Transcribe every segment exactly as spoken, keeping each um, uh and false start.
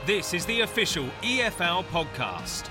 This is the official E F L podcast.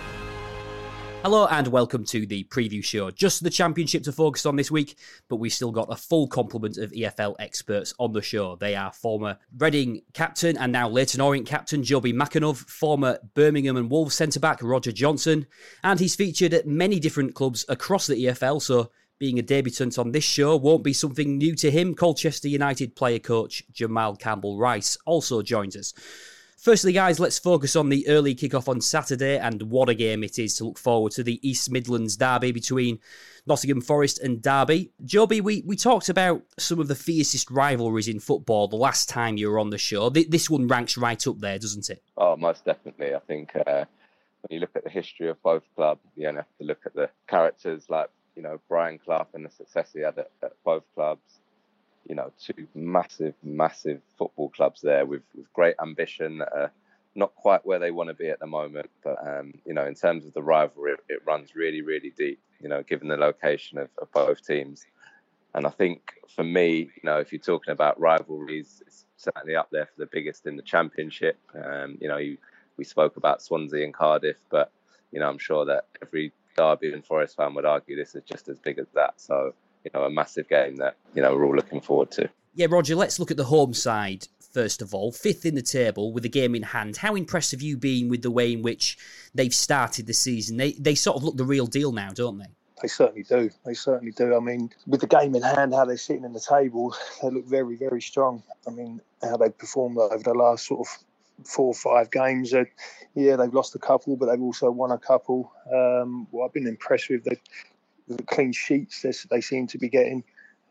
Hello and welcome to the preview show. Just the Championship to focus on this week, but we've still got a full complement of E F L experts on the show. They are former Reading captain and now Leyton Orient captain Joby Makanov, former Birmingham and Wolves centre-back Roger Johnson, and he's featured at many different clubs across the E F L, so being a debutant on this show won't be something new to him. Colchester United player coach Jamal Campbell-Rice also joins us. Firstly, guys, let's focus on the early kickoff on Saturday, and what a game it is to look forward to, the East Midlands derby between Nottingham Forest and Derby. Joby, we, we talked about some of the fiercest rivalries in football the last time you were on the show. This one ranks right up there, doesn't it? Oh, most definitely. I think uh, when you look at the history of both clubs, you only have to look at the characters like, you know, Brian Clough and the success he had at, at both clubs. You know, two massive, massive football clubs there with, with great ambition, uh, not quite where they want to be at the moment. But, um, you know, in terms of the rivalry, it, it runs really, really deep, you know, given the location of, of both teams. And I think for me, you know, if you're talking about rivalries, it's certainly up there for the biggest in the Championship. Um, you know, you, we spoke about Swansea and Cardiff, but, you know, I'm sure that every Derby and Forest fan would argue this is just as big as that. So, you know, a massive game that, you know, we're all looking forward to. Yeah, Roger, let's look at the home side first of all. Fifth in the table with the game in hand. How impressed have you been with the way in which they've started the season? They they sort of look the real deal now, don't they? They certainly do. They certainly do. I mean, with the game in hand, how they're sitting in the table, they look very, very strong. I mean, how they've performed over the last sort of four or five games. Uh, yeah, they've lost a couple, but they've also won a couple. Um, what I've been impressed with, the the clean sheets they, they seem to be getting,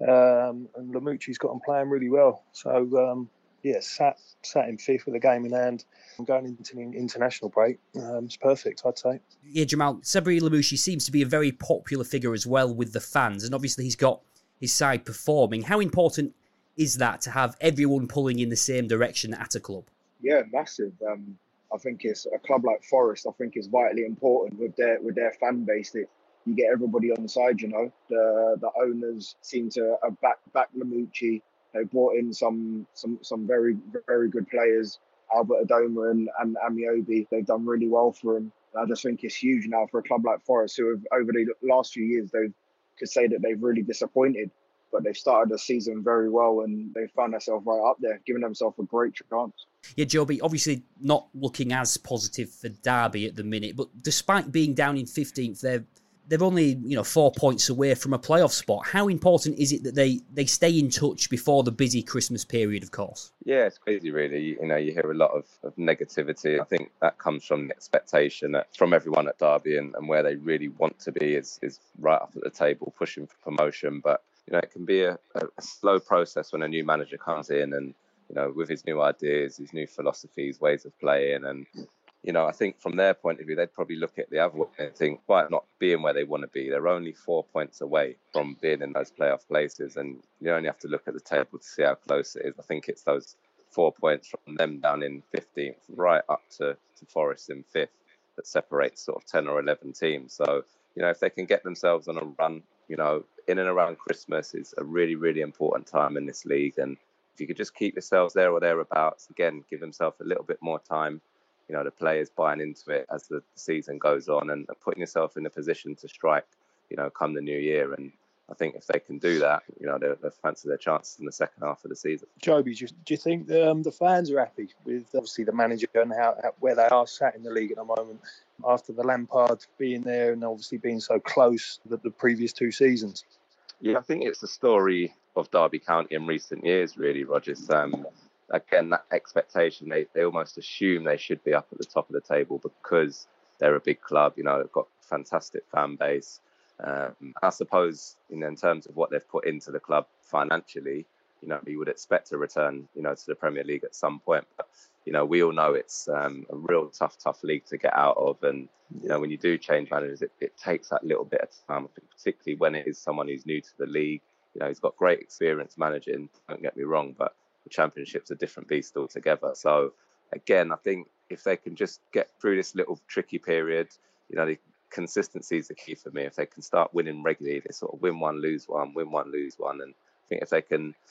um, and Lamouchi's got them playing really well. So um, yeah, sat sat in fifth with a game in hand and going into the international break. Um, it's perfect, I'd say. Yeah, Jamal, Sabri Lamouchi seems to be a very popular figure as well with the fans, and obviously he's got his side performing. How important is that to have everyone pulling in the same direction at a club? Yeah, massive. Um, I think it's a club like Forest. I think it's vitally important with their with their fan base that you get everybody on the side. You know, the the owners seem to have back back Lamouchi. They brought in some some some very very good players, Albert Adoma and, and Amiobi. They've done really well for him. And I just think it's huge now for a club like Forest, who have over the last few years they could say that they've really disappointed, but they've started the season very well and they found themselves right up there, giving themselves a great chance. Yeah, Joby, obviously not looking as positive for Derby at the minute, but despite being down in fifteenth, they're they're only, you know, four points away from a playoff spot. How important is it that they, they stay in touch before the busy Christmas period, of course? Yeah, it's crazy, really. You, you know, you hear a lot of, of negativity. I think that comes from the expectation that, from everyone at Derby and, and where they really want to be is, is right up at the table, pushing for promotion. But, you know, it can be a, a, a slow process when a new manager comes in and, you know, with his new ideas, his new philosophies, ways of playing. And, you know, I think from their point of view, they'd probably look at the other way and think, quite not being where they want to be. They're only four points away from being in those playoff places. And you only have to look at the table to see how close it is. I think it's those four points from them down in fifteenth, right up to, to Forest in fifth, that separates sort of ten or eleven teams. So, you know, if they can get themselves on a run, you know, in and around Christmas is a really, really important time in this league. And if you could just keep yourselves there or thereabouts, again, give themselves a little bit more time, you know, the players buying into it as the season goes on and putting yourself in a position to strike, you know, come the new year. And I think if they can do that, you know, they'll, they'll fancy their chances in the second half of the season. Joby, do you, do you think um, the fans are happy with, obviously, the manager and how, how where they are sat in the league at the moment after the Lampard being there and obviously being so close the, the previous two seasons? Yeah, I think it's the story of Derby County in recent years, really, Rogers. Um, Again, that expectation, they, they almost assume they should be up at the top of the table because they're a big club, you know, they've got a fantastic fan base. Um, I suppose, you know, in terms of what they've put into the club financially, you know, you would expect a return, you know, to the Premier League at some point. But, you know, we all know it's um, a real tough, tough league to get out of. And, you know, when you do change managers, it, it takes that little bit of time, particularly when it is someone who's new to the league. You know, he's got great experience managing, don't get me wrong, but the Championship's a different beast altogether. So, again, I think if they can just get through this little tricky period, you know, the consistency is the key for me. If they can start winning regularly, they sort of win one, lose one, win one, lose one. And I think if they can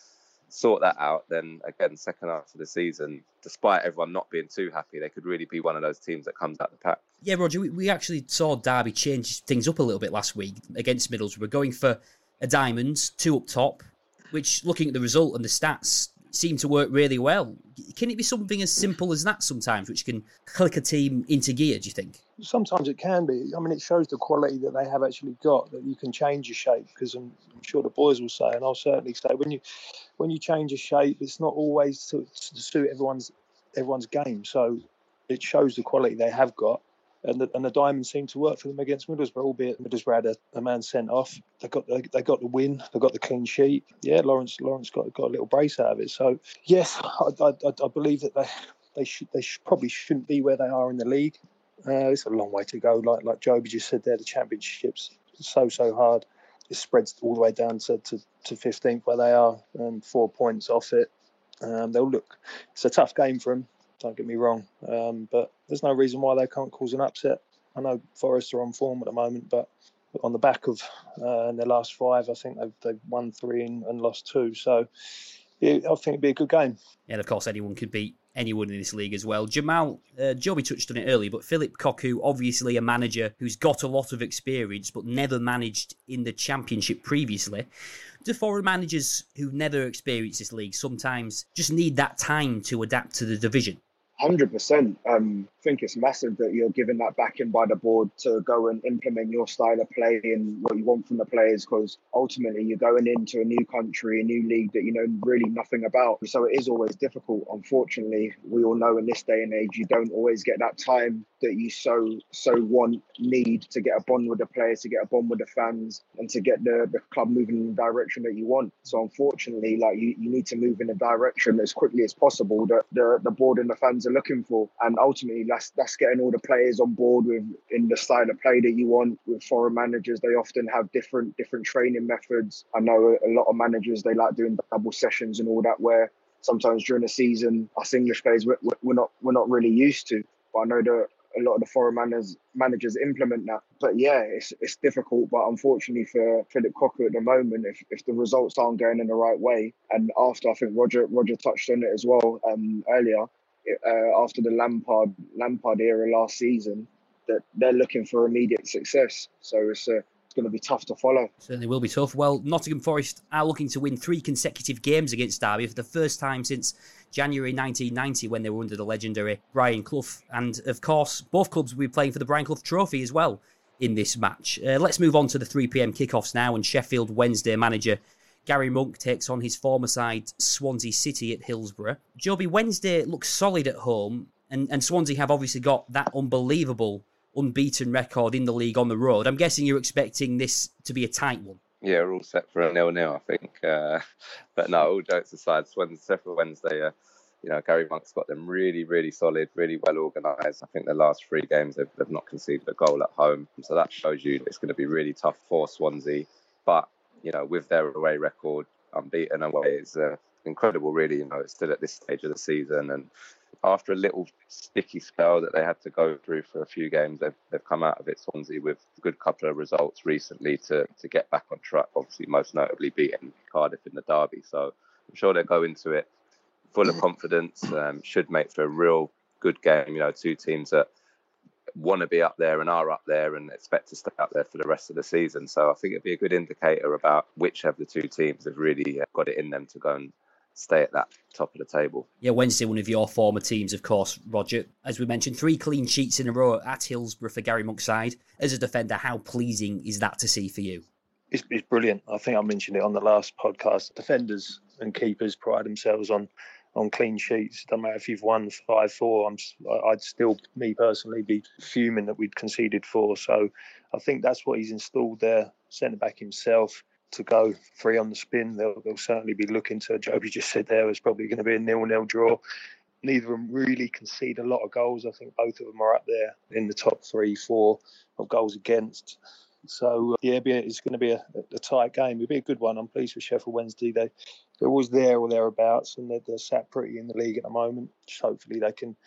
sort that out, then again, second half of the season, despite everyone not being too happy, they could really be one of those teams that comes out the pack. Yeah, Roger, we, we actually saw Derby change things up a little bit last week against Middlesbrough. We're going for a diamond, two up top, which, looking at the result and the stats, seem to work really well. Can it be something as simple as that sometimes, which can click a team into gear, do you think? Sometimes it can be. I mean, it shows the quality that they have actually got, that you can change your shape, because I'm, I'm sure the boys will say, and I'll certainly say, when you when you change a shape, it's not always to, to suit everyone's everyone's game. So it shows the quality they have got. And the, and the diamonds seem to work for them against Middlesbrough, albeit Middlesbrough had a, a man sent off. They got the, they got the win. They got the clean sheet. Yeah, Lawrence Lawrence got got a little brace out of it. So yes, I, I, I believe that they they should they should, probably shouldn't be where they are in the league. Uh, it's a long way to go. Like like Joby just said there, the championships so so hard. It spreads all the way down to to, to fifteenth where they are, and four points off it. Um, they'll look. It's a tough game for them. Don't get me wrong, um, but there's no reason why they can't cause an upset. I know Forest are on form at the moment, but on the back of uh, in their last five, I think they've, they've won three and, and lost two. So yeah, I think it'd be a good game. Yeah, and of course, anyone could beat anyone in this league as well. Jamal, uh, Joby touched on it earlier, but Philip Cocu, obviously a manager who's got a lot of experience, but never managed in the Championship previously. Do foreign managers who've never experienced this league sometimes just need that time to adapt to the division? one hundred percent. Um, I think it's massive that you're given that backing by the board to go and implement your style of play and what you want from the players, because ultimately you're going into a new country, a new league that you know really nothing about. So it is always difficult. Unfortunately, we all know in this day and age, you don't always get that time that you so so want, need to get a bond with the players, to get a bond with the fans, and to get the, the club moving in the direction that you want. So unfortunately, like you, you need to move in a direction as quickly as possible that the, the board and the fans are looking for. And ultimately, that's that's getting all the players on board with in the style of play that you want. With foreign managers, they often have different different training methods. I know a, a lot of managers, they like doing double sessions and all that, where sometimes during the season, us English players, we're, we're not we're not really used to. But I know that a lot of the foreign managers managers implement that. But yeah, it's it's difficult. But unfortunately for Philip Cocu at the moment, if, if the results aren't going in the right way, and after I think Roger Roger touched on it as well um, earlier, uh, after the Lampard Lampard era last season, that they're looking for immediate success. So it's a It's going to be tough to follow. Certainly will be tough. Well, Nottingham Forest are looking to win three consecutive games against Derby for the first time since January nineteen ninety, when they were under the legendary Brian Clough. And, of course, both clubs will be playing for the Brian Clough Trophy as well in this match. Uh, let's move on to the three p.m. kickoffs now, and Sheffield Wednesday manager Gary Monk takes on his former side Swansea City at Hillsborough. Joby, Wednesday looks solid at home, and, and Swansea have obviously got that unbelievable unbeaten record in the league on the road. I'm guessing you're expecting this to be a tight one. Yeah, we're all set for a nil-nil, I think. Uh, but no, all jokes aside, Sheffield Wednesday, uh, you know, Gary Monk's got them really, really solid, really well organised. I think the last three games they've, they've not conceded a goal at home. So that shows you it's going to be really tough for Swansea. But, you know, with their away record, unbeaten away is uh, incredible, really. You know, it's still at this stage of the season. And after a little sticky spell that they had to go through for a few games, they've, they've come out of it, Swansea, with a good couple of results recently to, to get back on track. Obviously, most notably beating Cardiff in the derby. So I'm sure they'll go into it full of confidence. Um, should make for a real good game. You know, two teams that want to be up there and are up there and expect to stay up there for the rest of the season. So I think it'd be a good indicator about which of the two teams have really got it in them to go and stay at that top of the table. Yeah, Wednesday, one of your former teams, of course, Roger. As we mentioned, three clean sheets in a row at Hillsborough for Gary Monk's side. As a defender, how pleasing is that to see for you? It's, it's brilliant. I think I mentioned it on the last podcast. Defenders and keepers pride themselves on on clean sheets. Doesn't matter if you've won five four, I'm, I'd still, me personally, be fuming that we'd conceded four. So I think that's what he's installed there, centre-back himself, to go three on the spin. They'll, they'll certainly be looking to, Joby just said there, was probably going to be a nil-nil draw. Neither of them really concede a lot of goals. I think both of them are up there in the top three, four of goals against. So, yeah, it's going to be a, a tight game. It'll be a good one. I'm pleased with Sheffield Wednesday. They, they're always there or thereabouts, and they're, they're sat pretty in the league at the moment. Hopefully they can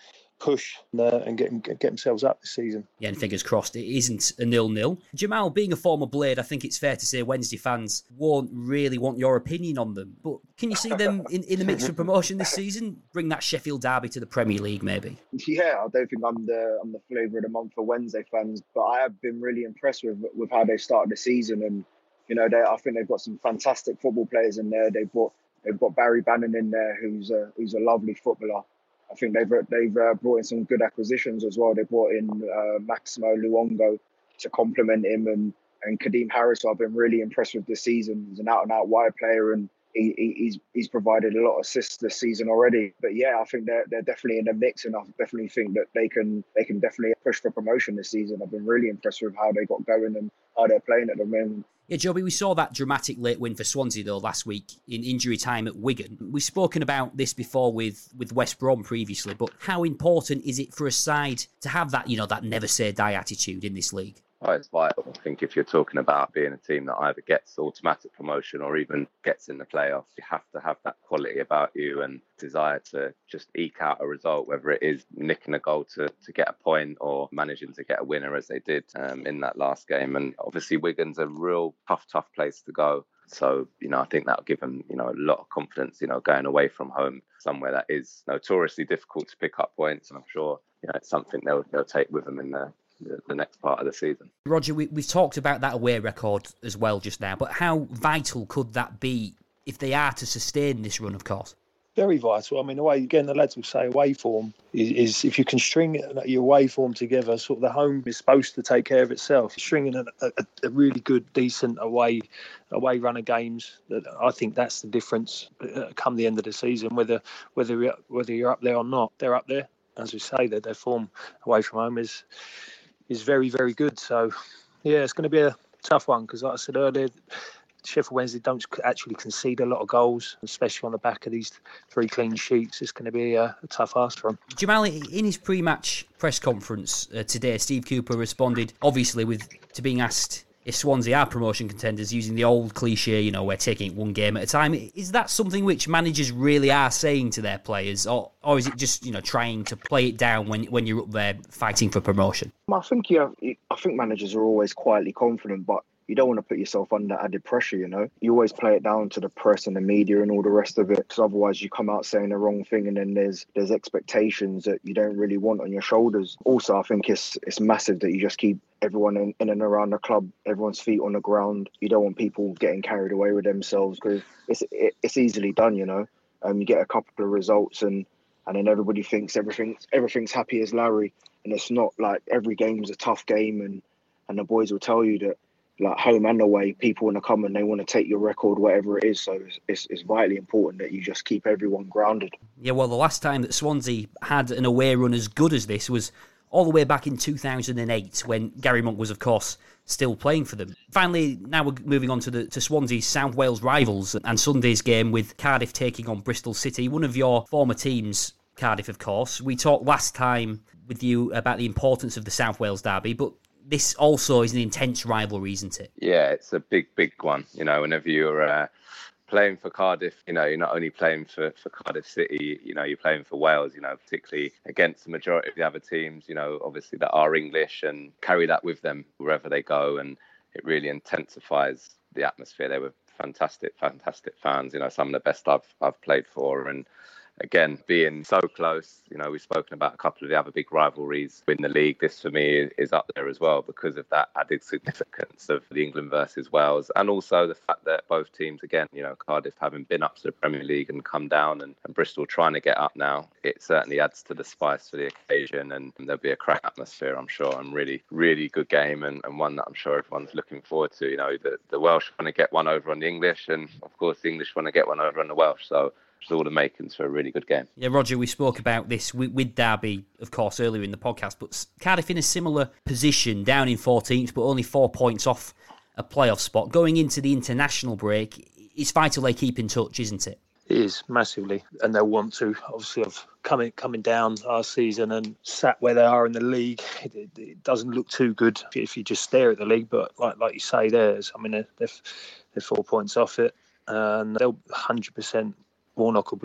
push and, uh, and get, get themselves up this season. Yeah, and fingers crossed it isn't a nil-nil. Jamal, being a former Blade, I think it's fair to say Wednesday fans won't really want your opinion on them. But can you see them in, in the mix for promotion this season? Bring that Sheffield derby to the Premier League, maybe? Yeah, I don't think I'm the I'm the flavour of the month for Wednesday fans, but I have been really impressed with with how they started the season. And you know, they, I think they've got some fantastic football players in there. They've got they've got Barry Bannon in there, who's a, who's a lovely footballer. I think they've they've uh, brought in some good acquisitions as well. They brought in uh, Maximo Luongo to complement him, and and Kadeem Harris, who I've been really impressed with this season. He's an out and out wide player, and he, he, he's he's provided a lot of assists this season already. But yeah, I think they're they're definitely in the mix, and I definitely think that they can they can definitely push for promotion this season. I've been really impressed with how they got going and how they're playing at the moment. Yeah, Joby, we saw that dramatic late win for Swansea, though, last week in injury time at Wigan. We've spoken about this before with, with West Brom previously, but how important is it for a side to have that, you know, that never say die attitude in this league? Oh, it's vital. I think if you're talking about being a team that either gets automatic promotion or even gets in the playoffs, you have to have that quality about you and desire to just eke out a result, whether it is nicking a goal to, to get a point or managing to get a winner as they did um, in that last game. And obviously Wigan's a real tough, tough place to go. So, you know, I think that'll give them, you know, a lot of confidence, you know, going away from home, somewhere that is notoriously difficult to pick up points. And I'm sure, you know, it's something they'll, they'll take with them in the the next part of the season. Roger, we, we've talked about that away record as well just now, but how vital could that be if they are to sustain this run, of course? Very vital. I mean, the way, again, the lads will say away form is, is if you can string your away form together, sort of the home is supposed to take care of itself. Stringing a, a, a really good, decent away away run of games, I think that's the difference uh, come the end of the season, whether whether whether you're up there or not. They're up there. As we say, that their form away from home is is very, very good. So, yeah, it's going to be a tough one because, like I said earlier, Sheffield Wednesday don't actually concede a lot of goals, especially on the back of these three clean sheets. It's going to be a, a tough ask for them. Jamal, in his pre-match press conference uh, today, Steve Cooper responded, obviously, with to being asked if Swansea are promotion contenders, using the old cliche, you know, we're taking it one game at a time. Is that something which managers really are saying to their players, or or is it just, you know, trying to play it down when when you're up there fighting for promotion? I think yeah, I think managers are always quietly confident, but you don't want to put yourself under added pressure, you know. You always play it down to the press and the media and all the rest of it, because otherwise you come out saying the wrong thing and then there's there's expectations that you don't really want on your shoulders. Also, I think it's it's massive that you just keep everyone in, in and around the club, everyone's feet on the ground. You don't want people getting carried away with themselves because it's it, it's easily done, you know. Um, you get a couple of results and and then everybody thinks everything's everything's happy as Larry, and it's not. Like every game is a tough game, and and the boys will tell you that, like home and away, people want to come and they want to take your record, whatever it is. So it's, it's, it's vitally important that you just keep everyone grounded. Yeah, well, the last time that Swansea had an away run as good as this was all the way back in two thousand eight, when Gary Monk was, of course, still playing for them. Finally, now we're moving on to the to Swansea's South Wales rivals and Sunday's game with Cardiff taking on Bristol City, one of your former teams, Cardiff, of course. We talked last time with you about the importance of the South Wales derby, but this also is an intense rivalry, isn't it? Yeah, it's a big, big one. You know, whenever you're uh, playing for Cardiff, you know, you're not only playing for, for Cardiff City, you know, you're playing for Wales, you know, particularly against the majority of the other teams, you know, obviously that are English, and carry that with them wherever they go. And it really intensifies the atmosphere. They were fantastic, fantastic fans, you know, some of the best I've I've played for. And again, being so close, you know, we've spoken about a couple of the other big rivalries in the league. This, for me, is up there as well because of that added significance of the England versus Wales, and also the fact that both teams, again, you know, Cardiff having been up to the Premier League and come down, and, and Bristol trying to get up now, it certainly adds to the spice for the occasion, and there'll be a crack atmosphere, I'm sure, and really, really good game, and, and one that I'm sure everyone's looking forward to. You know, the, the Welsh want to get one over on the English, and of course the English want to get one over on the Welsh, so all the makings for a really good game. Yeah, Roger, we spoke about this with, with Derby, of course, earlier in the podcast, but Cardiff in a similar position, down in fourteenth, but only four points off a playoff spot. Going into the international break, it's vital they keep in touch, isn't it? It is, massively, and they'll want to. Obviously, of coming coming down last season and sat where they are in the league, it, it, it doesn't look too good if you just stare at the league, but like like you say, there's, I mean, they're, they're, they're four points off it, and they'll one hundred percent Warnock will be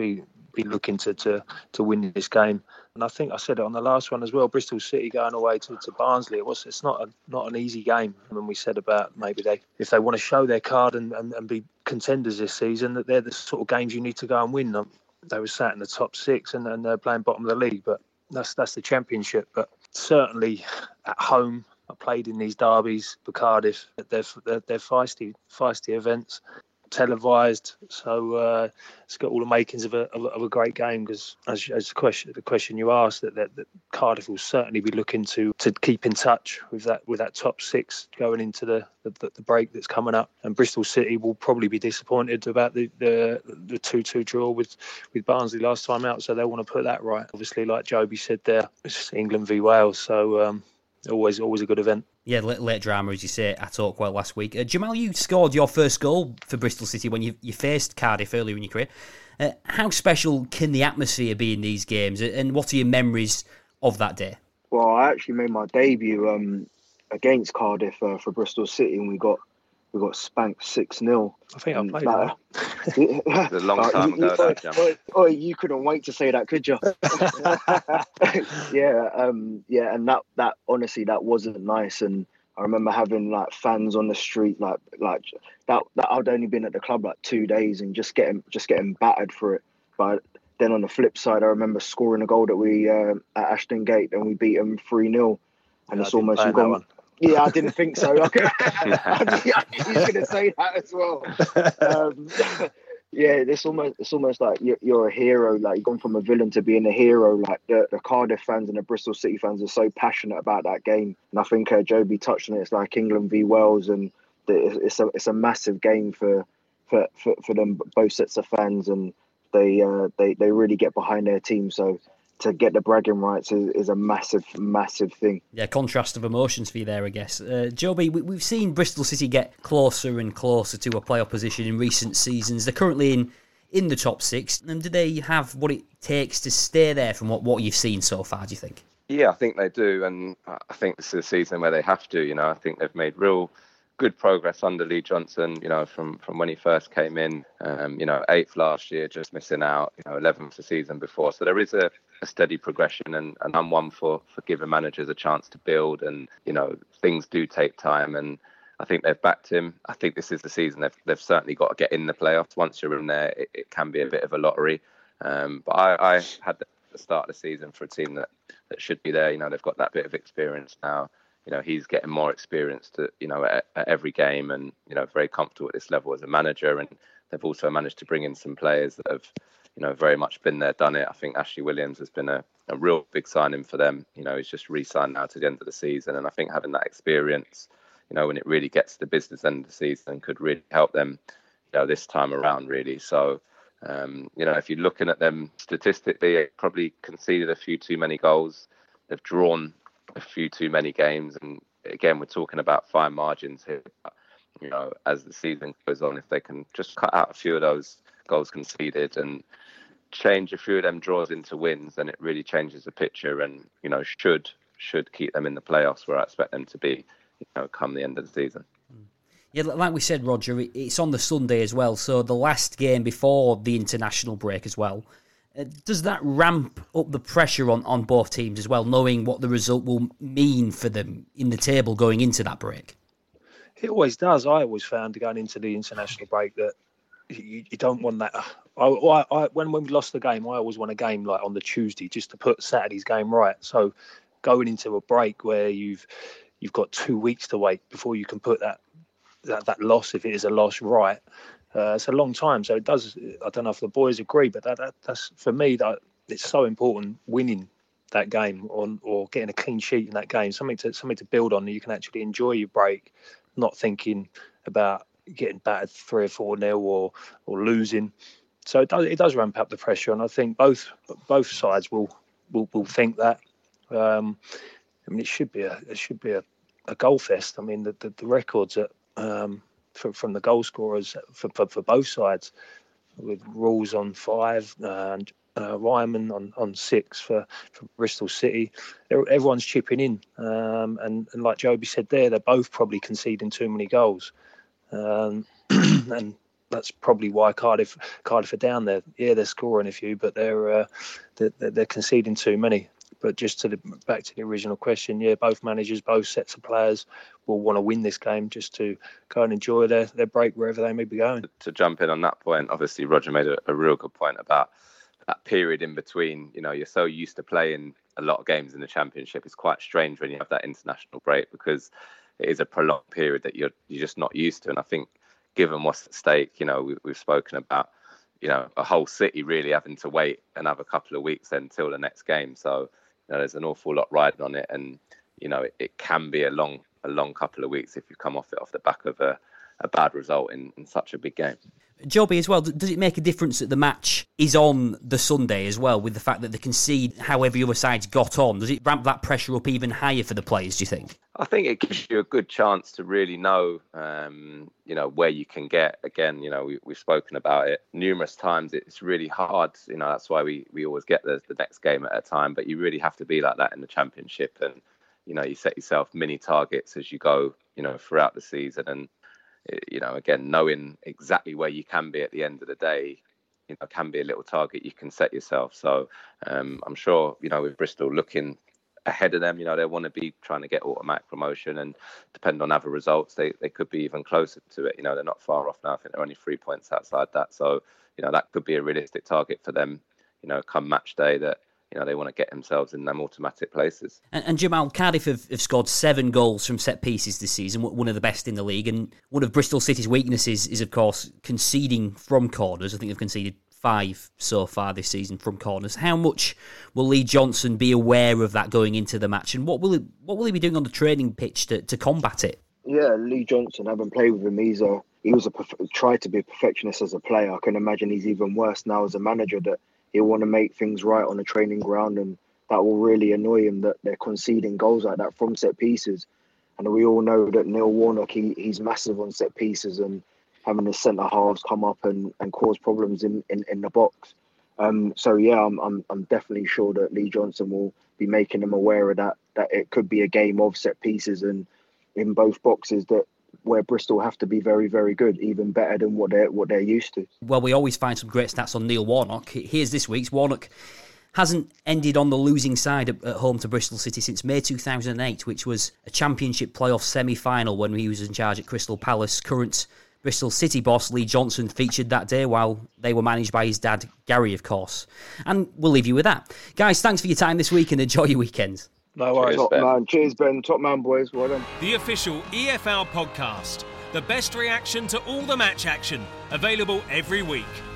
be looking to, to to win this game. And I think I said it on the last one as well. Bristol City going away to, to Barnsley. It was it's not a, not an easy game. When we said about maybe they if they want to show their card and, and, and be contenders this season, that they're the sort of games you need to go and win them. They were sat in the top six and, and they're playing bottom of the league, but that's that's the Championship. But certainly at home, I played in these derbies for Cardiff. They're they're, they're feisty feisty events, televised. So uh, it's got all the makings of a of a, of a great game. Because as, as the question the question you asked, that, that, that Cardiff will certainly be looking to to keep in touch with that with that top six going into the the, the break that's coming up. And Bristol City will probably be disappointed about the the the two two draw with with Barnsley last time out. So they want to put that right. Obviously, like Joby said there, it's England v Wales. So. Um, Always, always a good event. Yeah, late, late drama, as you say, at Oakwell last week. Uh, Jamal, you scored your first goal for Bristol City when you, you faced Cardiff earlier in your career. Uh, how special can the atmosphere be in these games, and what are your memories of that day? Well, I actually made my debut um, against Cardiff uh, for Bristol City, and we got we got spanked six nil. I think I played that. It's a long time ago, that, Jam. Oh, oh, you couldn't wait to say that, could you? yeah, um, yeah, and that, that honestly, that wasn't nice. And I remember having like fans on the street, like like that. That I'd only been at the club like two days and just getting just getting battered for it. But then on the flip side, I remember scoring a goal that we uh, at Ashton Gate, and we beat them three nil. And yeah, it's almost you've gone. Yeah, I didn't think so. I was going to say that as well. Um, yeah, it's almost it's almost like you're, you're a hero. Like you've gone from a villain to being a hero. Like the, the Cardiff fans and the Bristol City fans are so passionate about that game. And I think uh, Joby touched on it. It's like England v Wales, and the, it's a it's a massive game for for, for, for them both sets of fans, and they uh, they they really get behind their team. So. To get the bragging rights is, is a massive, massive thing. Yeah, contrast of emotions for you there, I guess. Uh, Joby, we, we've seen Bristol City get closer and closer to a playoff position in recent seasons. They're currently in, in the top six. And do they have what it takes to stay there from what, what you've seen so far, do you think? Yeah, I think they do. And I think this is a season where they have to. You know, I think they've made real good progress under Lee Johnson, you know, from, from when he first came in, um, you know, eighth last year, just missing out, you know, eleventh the season before. So there is a, a steady progression, and, and I'm one for, for giving managers a chance to build, and, you know, things do take time, and I think they've backed him. I think this is the season they've, they've certainly got to get in the playoffs. Once you're in there, it, it can be a bit of a lottery. Um, but I, I had the start of the season for a team that, that should be there. You know, they've got that bit of experience now. You know, he's getting more experience to, you know, at, at every game, and, you know, very comfortable at this level as a manager. And they've also managed to bring in some players that have, you know, very much been there, done it. I think Ashley Williams has been a, a real big signing for them. You know, he's just re-signed now to the end of the season. And I think having that experience, you know, when it really gets to the business end of the season, could really help them, you know, this time around, really. So, um, you know, if you're looking at them statistically, they probably conceded a few too many goals. They've drawn a few too many games, and again, we're talking about fine margins here. You know, as the season goes on, if they can just cut out a few of those goals conceded and change a few of them draws into wins, then it really changes the picture, and, you know, should should keep them in the playoffs where I expect them to be, you know, come the end of the season. Yeah, like we said, Roger, it's on the Sunday as well, so the last game before the international break as well. Uh, does that ramp up the pressure on, on both teams as well, knowing what the result will mean for them in the table going into that break? It always does. I always found going into the international break that you, you don't want that. I, I, I, when, when we lost the game, I always want a game like on the Tuesday just to put Saturday's game right. So going into a break where you've you've got two weeks to wait before you can put that that, that loss, if it is a loss, right. Uh, it's a long time, so it does. I don't know if the boys agree, but that, that that's for me that it's so important winning that game on or getting a clean sheet in that game, something to something to build on that you can actually enjoy your break, not thinking about getting battered three or four nil or or losing. So it does it does ramp up the pressure, and I think both both sides will will, will think that. Um, I mean, it should be a it should be a, a goal fest. I mean, the the, the records at um, For, from the goal scorers for, for, for both sides, with Rules on five and uh, Ryman on, on six for, for Bristol City. Everyone's chipping in, um, and, and like Joby said there, they're both probably conceding too many goals, um, and that's probably why Cardiff Cardiff are down there. Yeah, they're scoring a few, but they're uh, they're, they're conceding too many. But just to the back to the original question, yeah, both managers, both sets of players will want to win this game just to go and enjoy their, their break wherever they may be going. To jump in on that point, obviously Roger made a, a real good point about that period in between. You know, you're so used to playing a lot of games in the Championship. It's quite strange when you have that international break because it is a prolonged period that you're you're just not used to. And I think given what's at stake, you know, we, we've spoken about, you know, a whole city really having to wait another couple of weeks until the next game. So, you know, there's an awful lot riding on it, and you know, it, it can be a long, a long couple of weeks if you come off it off the back of a, a bad result in, in such a big game. Joby, as well, does it make a difference that the match is on the Sunday as well, with the fact that they concede how every other side's got on? Does it ramp that pressure up even higher for the players, do you think? I think it gives you a good chance to really know, um, you know, where you can get. Again, you know, we, we've spoken about it numerous times. It's really hard. You know, that's why we, we always get the, the next game at a time. But you really have to be like that in the Championship. And, you know, you set yourself mini targets as you go, you know, throughout the season. And, you know, again, knowing exactly where you can be at the end of the day, you know, can be a little target you can set yourself. So um, I'm sure, you know, with Bristol looking ahead of them, you know, they want to be trying to get automatic promotion, and depending on other results, they, they could be even closer to it. You know, they're not far off now. I think they're only three points outside that. So, you know, that could be a realistic target for them, you know, come match day, that, you know, they want to get themselves in them automatic places. And, and Jamal, Cardiff have, have scored seven goals from set pieces this season, one of the best in the league. And one of Bristol City's weaknesses is, of course, conceding from corners. I think they've conceded five so far this season from corners. How much will Lee Johnson be aware of that going into the match, and what will he, what will he be doing on the training pitch to, to combat it? Yeah, Lee Johnson, having played with him, he's a he was a tried to be a perfectionist as a player. I can imagine he's even worse now as a manager, that he'll want to make things right on the training ground, and that will really annoy him that they're conceding goals like that from set pieces. And we all know that Neil Warnock, he, he's massive on set pieces, and having the centre halves come up and, and cause problems in, in, in the box. Um, so yeah, I'm, I'm I'm definitely sure that Lee Johnson will be making them aware of that, that it could be a game of set pieces and in both boxes, that where Bristol have to be very, very good, even better than what they're what they're used to. Well, we always find some great stats on Neil Warnock. Here's this week's. Warnock hasn't ended on the losing side at home to Bristol City since May two thousand eight, which was a Championship playoff semi-final when he was in charge at Crystal Palace. Current Bristol City boss Lee Johnson featured that day while they were managed by his dad, Gary, of course. And we'll leave you with that. Guys, thanks for your time this week and enjoy your weekend. No worries. Top Ben. man. Cheers, Ben. Top man, boys. Well done. The official E F L podcast. The best reaction to all the match action. Available every week.